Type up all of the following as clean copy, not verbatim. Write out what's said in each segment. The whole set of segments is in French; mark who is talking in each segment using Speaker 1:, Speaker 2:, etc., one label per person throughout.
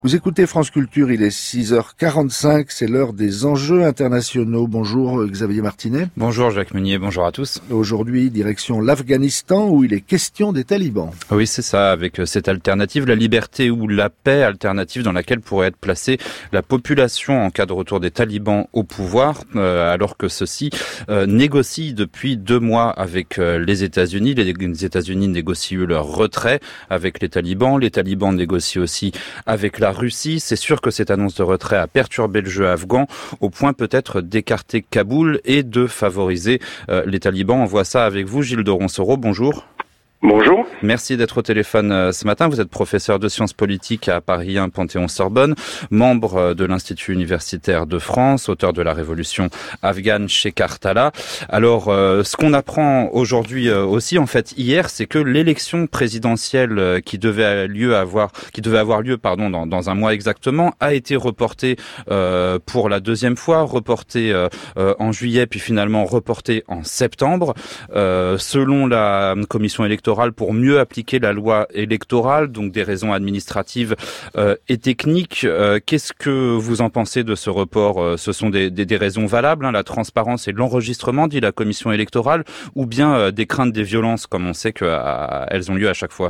Speaker 1: Vous écoutez France Culture, il est 6h45, c'est l'heure des enjeux internationaux. Bonjour Xavier Martinet.
Speaker 2: Bonjour Jacques Meunier, bonjour à tous.
Speaker 1: Aujourd'hui, direction l'Afghanistan où il est question des talibans.
Speaker 2: Oui, c'est ça, avec cette alternative, la liberté ou la paix, alternative dans laquelle pourrait être placée la population en cas de retour des talibans au pouvoir, alors que ceux-ci négocient depuis 2 mois avec les États-Unis. Les États-Unis négocient leur retrait avec les talibans négocient aussi avec la Russie. C'est sûr que cette annonce de retrait a perturbé le jeu afghan au point peut-être d'écarter Kaboul et de favoriser les talibans. On voit ça avec vous, Gilles de Roncero. Bonjour.
Speaker 3: Bonjour.
Speaker 2: Merci d'être au téléphone ce matin. Vous êtes professeur de sciences politiques à Paris 1 Panthéon-Sorbonne, membre de l'Institut universitaire de France, auteur de la révolution afghane chez Karthala. Alors, ce qu'on apprend aujourd'hui aussi, en fait, hier, c'est que l'élection présidentielle qui devait avoir lieu dans un mois exactement, a été reportée pour la 2e fois, reportée en juillet, puis finalement reportée en septembre. Selon la commission électorale, pour mieux appliquer la loi électorale, donc des raisons administratives et techniques. Qu'est-ce que vous en pensez de ce report ? Ce sont des raisons valables, la transparence et l'enregistrement, dit la commission électorale, ou bien des craintes des violences, comme on sait qu'elles ont lieu à chaque fois ?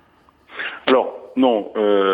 Speaker 3: Alors, non,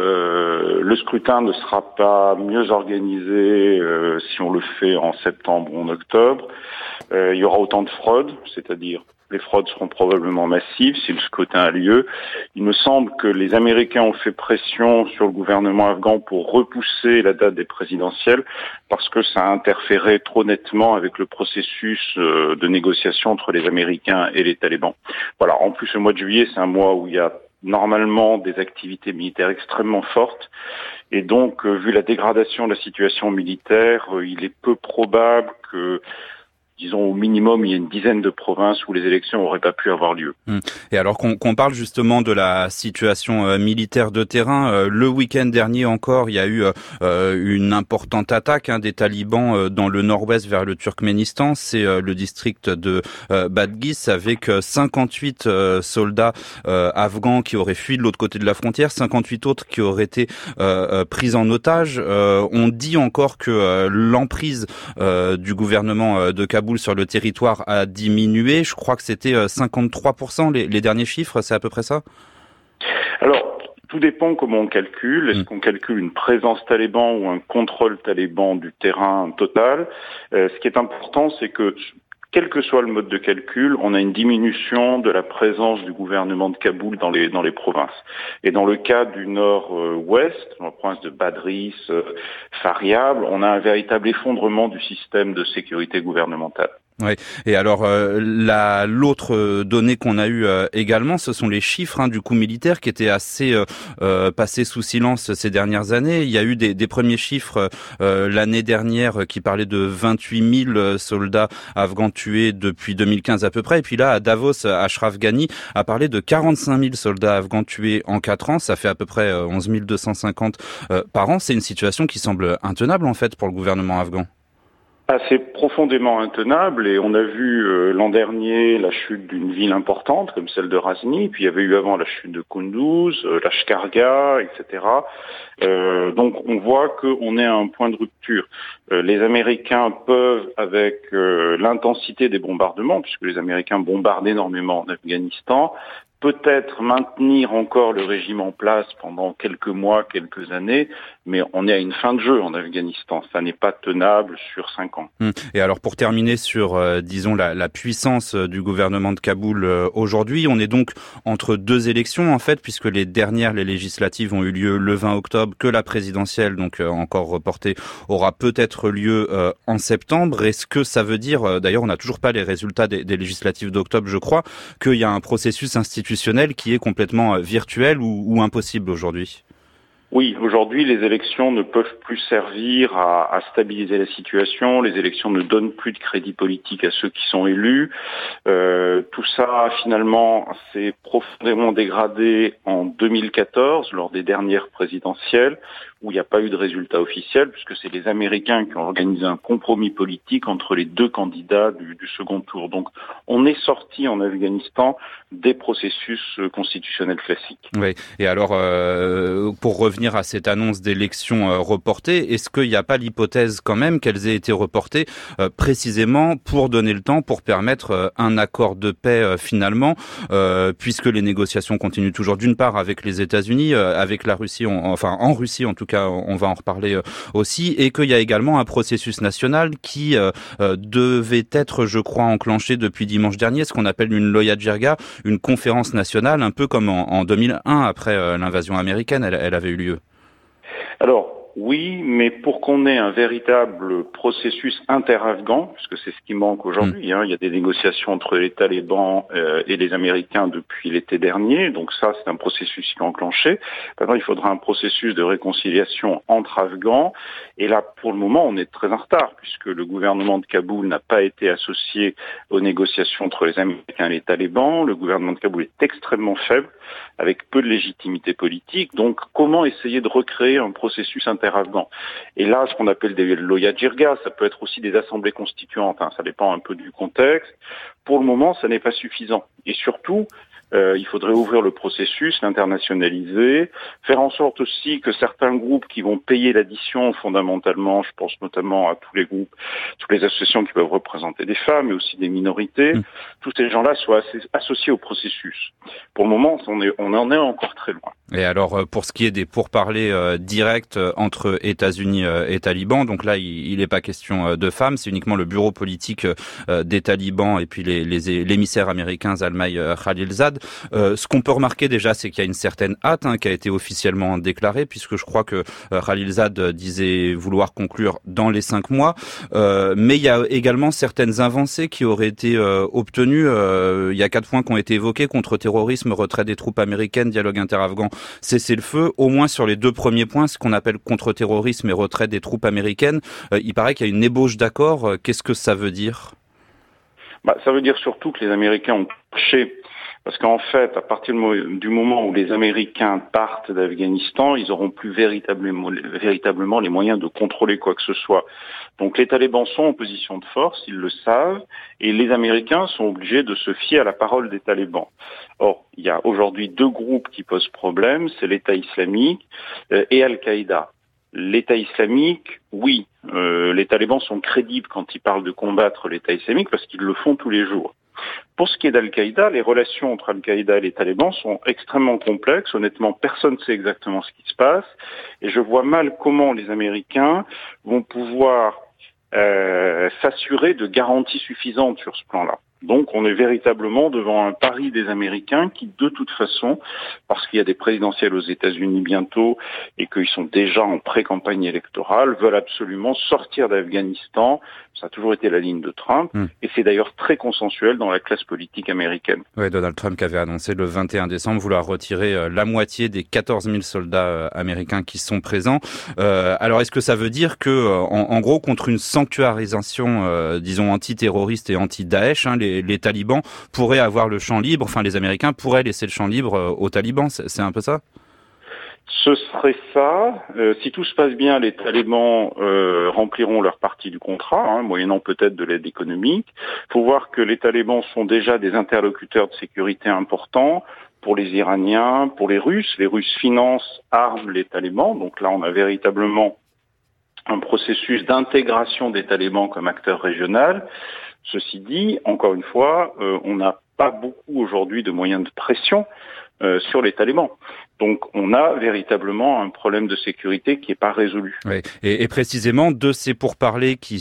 Speaker 3: le scrutin ne sera pas mieux organisé si on le fait en septembre ou en octobre. Il y aura autant de fraudes, c'est-à-dire les fraudes seront probablement massives si le scrutin a lieu. Il me semble que les Américains ont fait pression sur le gouvernement afghan pour repousser la date des présidentielles parce que ça a interféré trop nettement avec le processus de négociation entre les Américains et les talibans. Voilà. En plus, le mois de juillet, c'est un mois où il y a normalement des activités militaires extrêmement fortes. Et donc, vu la dégradation de la situation militaire, il est peu probable que, disons au minimum, il y a une dizaine de provinces où les élections n'auraient pas pu avoir lieu.
Speaker 2: Et alors qu'on parle justement de la situation militaire de terrain, le week-end dernier encore, il y a eu une importante attaque des talibans dans le nord-ouest vers le Turkménistan. C'est le district de Badghis avec 58 soldats afghans qui auraient fui de l'autre côté de la frontière, 58 autres qui auraient été pris en otage. On dit encore que l'emprise du gouvernement de Kaboul sur le territoire a diminué. Je crois que c'était 53%, les derniers chiffres, c'est à peu près ça ?
Speaker 3: Alors, tout dépend comment on calcule. Est-ce qu'on calcule une présence taliban ou un contrôle taliban du terrain total ? Ce qui est important, c'est que quel que soit le mode de calcul, on a une diminution de la présence du gouvernement de Kaboul dans les provinces. Et dans le cas du nord-ouest, dans la province de Badghis, Faryab, on a un véritable effondrement du système de sécurité gouvernementale.
Speaker 2: Oui. Et alors l'autre donnée qu'on a eue également, ce sont les chiffres du coût militaire qui étaient assez passés sous silence ces dernières années. Il y a eu des premiers chiffres l'année dernière qui parlaient de 28 000 soldats afghans tués depuis 2015 à peu près. Et puis là, à Davos, Ashraf Ghani a parlé de 45 000 soldats afghans tués en 4 ans. Ça fait à peu près 11 250 par an. C'est une situation qui semble intenable en fait pour le gouvernement afghan.
Speaker 3: C'est profondément intenable et on a vu l'an dernier la chute d'une ville importante comme celle de Ghazni, puis il y avait eu avant la chute de Kunduz, Lashkargah, etc. Donc on voit qu'on est à un point de rupture. Les Américains peuvent, avec l'intensité des bombardements, puisque les Américains bombardent énormément en Afghanistan, peut-être maintenir encore le régime en place pendant quelques mois, quelques années, mais on est à une fin de jeu en Afghanistan. Ça n'est pas tenable sur 5 ans.
Speaker 2: Et alors pour terminer sur, disons, la puissance du gouvernement de Kaboul aujourd'hui, on est donc entre 2 élections en fait, puisque les législatives ont eu lieu le 20 octobre, que la présidentielle, donc encore reportée, aura peut-être lieu en septembre. Est-ce que ça veut dire, d'ailleurs on n'a toujours pas les résultats des législatives d'octobre je crois, qu'il y a un processus institutionnel qui est complètement virtuel ou impossible aujourd'hui ?
Speaker 3: Oui, aujourd'hui, les élections ne peuvent plus servir à stabiliser la situation. Les élections ne donnent plus de crédit politique à ceux qui sont élus. Tout ça, finalement, s'est profondément dégradé en 2014, lors des dernières présidentielles, où il n'y a pas eu de résultat officiel, puisque c'est les Américains qui ont organisé un compromis politique entre les deux candidats du second tour. Donc on est sorti en Afghanistan des processus constitutionnels classiques.
Speaker 2: Oui. Et alors, pour revenir à cette annonce d'élections reportées, est-ce qu'il n'y a pas l'hypothèse quand même qu'elles aient été reportées précisément pour donner le temps, pour permettre un accord de paix finalement, puisque les négociations continuent toujours d'une part avec les États-Unis, avec la Russie, en Russie en tout cas, on va en reparler aussi, et qu'il y a également un processus national qui devait être, je crois, enclenché depuis dimanche dernier, ce qu'on appelle une Loya Jirga, une conférence nationale, un peu comme en 2001 après l'invasion américaine, elle avait eu lieu.
Speaker 3: Alors, oui, mais pour qu'on ait un véritable processus inter-afghan, puisque c'est ce qui manque aujourd'hui, il y a des négociations entre les talibans et les Américains depuis l'été dernier, donc ça c'est un processus qui est enclenché. Maintenant il faudra un processus de réconciliation entre Afghans, et là pour le moment on est très en retard, puisque le gouvernement de Kaboul n'a pas été associé aux négociations entre les Américains et les talibans, le gouvernement de Kaboul est extrêmement faible, avec peu de légitimité politique, donc comment essayer de recréer un processus inter-afghan. Et là, ce qu'on appelle des Loya Jirga, ça peut être aussi des assemblées constituantes, ça dépend un peu du contexte. Pour le moment, ça n'est pas suffisant. Et surtout, il faudrait ouvrir le processus, l'internationaliser, faire en sorte aussi que certains groupes qui vont payer l'addition fondamentalement, je pense notamment à tous les groupes, toutes les associations qui peuvent représenter des femmes, mais aussi des minorités, tous ces gens-là soient associés au processus. Pour le moment, on en est encore très loin.
Speaker 2: Et alors, pour ce qui est des pourparlers directs entre États-Unis et talibans, donc là, il n'est pas question de femmes, c'est uniquement le bureau politique des talibans et puis l'émissaire américain Zalmay Khalilzad. Ce qu'on peut remarquer déjà, c'est qu'il y a une certaine hâte qui a été officiellement déclarée, puisque je crois que Khalilzad disait vouloir conclure dans les 5 mois. Mais il y a également certaines avancées qui auraient été obtenues. Il y a 4 points qui ont été évoqués: contre-terrorisme, retrait des troupes américaines, dialogue inter-afghan, cessez-le-feu. Au moins sur les 2 premiers points, ce qu'on appelle contre-terrorisme et retrait des troupes américaines, il paraît qu'il y a une ébauche d'accord. Qu'est-ce que ça veut dire ?
Speaker 3: Ça veut dire surtout que les Américains ont cherché. Parce qu'en fait, à partir du moment où les Américains partent d'Afghanistan, ils n'auront plus véritablement les moyens de contrôler quoi que ce soit. Donc les talibans sont en position de force, ils le savent, et les Américains sont obligés de se fier à la parole des talibans. Or, il y a aujourd'hui 2 groupes qui posent problème, c'est l'État islamique et Al-Qaïda. L'État islamique, oui, les talibans sont crédibles quand ils parlent de combattre l'État islamique parce qu'ils le font tous les jours. Pour ce qui est d'Al-Qaïda, les relations entre Al-Qaïda et les talibans sont extrêmement complexes. Honnêtement, personne ne sait exactement ce qui se passe. Et je vois mal comment les Américains vont pouvoir s'assurer de garanties suffisantes sur ce plan-là. Donc on est véritablement devant un pari des Américains qui, de toute façon, parce qu'il y a des présidentielles aux États-Unis bientôt et qu'ils sont déjà en pré-campagne électorale, veulent absolument sortir d'Afghanistan. Ça a toujours été la ligne de Trump et c'est d'ailleurs très consensuel dans la classe politique américaine.
Speaker 2: Oui, Donald Trump qui avait annoncé le 21 décembre vouloir retirer la moitié des 14 000 soldats américains qui sont présents. Alors est-ce que ça veut dire que, en gros, contre une sanctuarisation, disons, antiterroriste et anti-Daesh, les talibans pourraient avoir le champ libre, enfin les Américains pourraient laisser le champ libre aux talibans, c'est un peu ça ?
Speaker 3: Ce serait ça. Si tout se passe bien, les talibans rempliront leur partie du contrat, moyennant peut-être de l'aide économique. Il faut voir que les talibans sont déjà des interlocuteurs de sécurité importants pour les Iraniens, pour les Russes. Les Russes financent, arment les talibans. Donc là, on a véritablement un processus d'intégration des talibans comme acteur régional. Ceci dit, encore une fois, on n'a pas beaucoup aujourd'hui de moyens de pression sur les talibans. Donc on a véritablement un problème de sécurité qui n'est pas résolu.
Speaker 2: Oui. Et précisément de ces pourparlers qui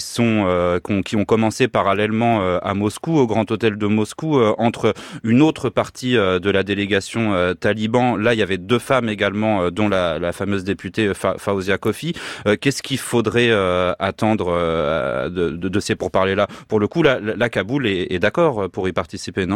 Speaker 2: ont commencé parallèlement à Moscou, au Grand Hôtel de Moscou, entre une autre partie de la délégation taliban. Là, il y avait 2 femmes également, dont la fameuse députée Faouzia Kofi. Qu'est-ce qu'il faudrait attendre de ces pourparlers-là ? Pour le coup, la Kaboul est d'accord pour y participer, non ?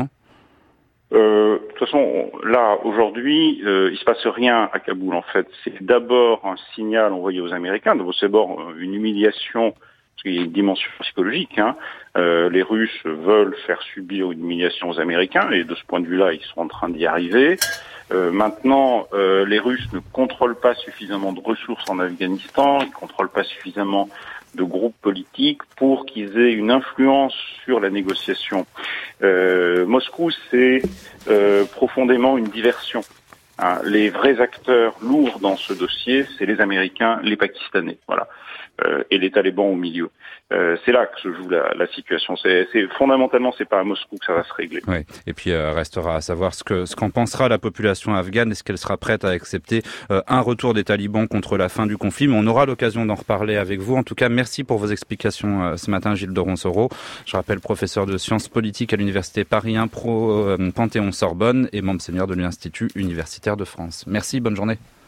Speaker 3: De toute façon, là, aujourd'hui, il se passe rien à Kaboul, en fait. C'est d'abord un signal envoyé aux Américains, c'est d'abord une humiliation parce qu'il y a une dimension psychologique. Les Russes veulent faire subir une humiliation aux Américains, et de ce point de vue-là, ils sont en train d'y arriver. Maintenant, les Russes ne contrôlent pas suffisamment de ressources en Afghanistan, ils ne contrôlent pas suffisamment de groupes politiques pour qu'ils aient une influence sur la négociation. Moscou, c'est profondément une diversion. Les vrais acteurs lourds dans ce dossier, c'est les Américains, les Pakistanais, voilà, et les talibans au milieu. C'est là que se joue la situation. C'est fondamentalement, c'est pas à Moscou que ça va se régler.
Speaker 2: Oui. Et puis restera à savoir ce qu'en pensera la population afghane. Est-ce qu'elle sera prête à accepter un retour des talibans contre la fin du conflit? Mais on aura l'occasion d'en reparler avec vous. En tout cas, merci pour vos explications ce matin, Gilles de Ronsoro. Je rappelle professeur de sciences politiques à l'université Paris 1 Panthéon-Sorbonne et membre senior de l'Institut universitaire de France. Merci, bonne journée.